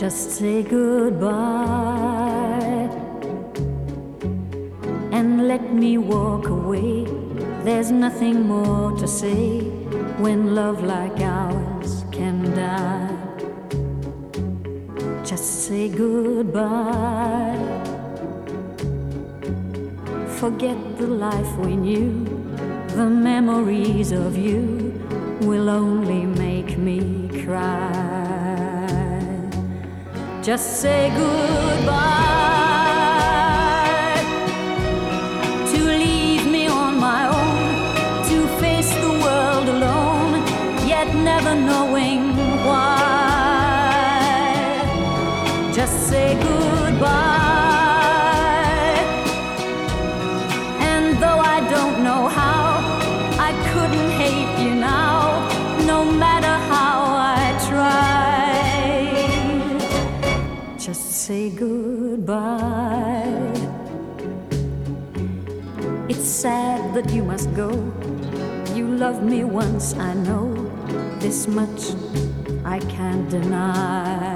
Just say goodbye and let me walk away. There's nothing more to say when love like ours can die. Just say goodbye. Forget the life we knew. The memories of you will only make me cry. Just say goodbye. To leave me on my own, to face the world alone, yet never knowing why. Just say goodbye. And though I don't know how, I couldn't hate you now, no matter how I tried. Just say goodbye. It's sad that you must go. You loved me once, I know. This much I can't deny.